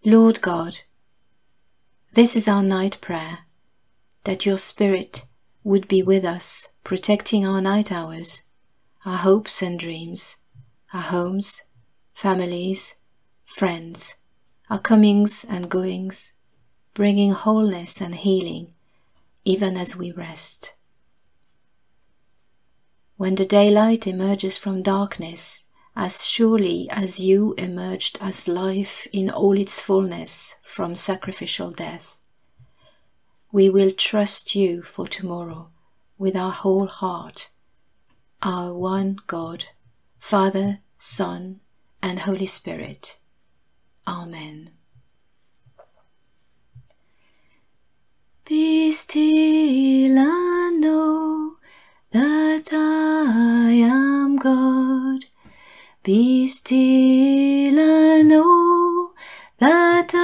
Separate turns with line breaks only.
Lord God, this is our night prayer, that your Spirit would be with us, protecting our night hours, our hopes and dreams, our homes, families, friends, our comings and goings, bringing wholeness and healing even as we rest. When the daylight emerges from darkness, as surely as you emerged as life in all its fullness from sacrificial death, we will trust you for tomorrow with our whole heart, our one God, Father, Son, and Holy Spirit. Amen. Be still and know that I am God. Be still and know that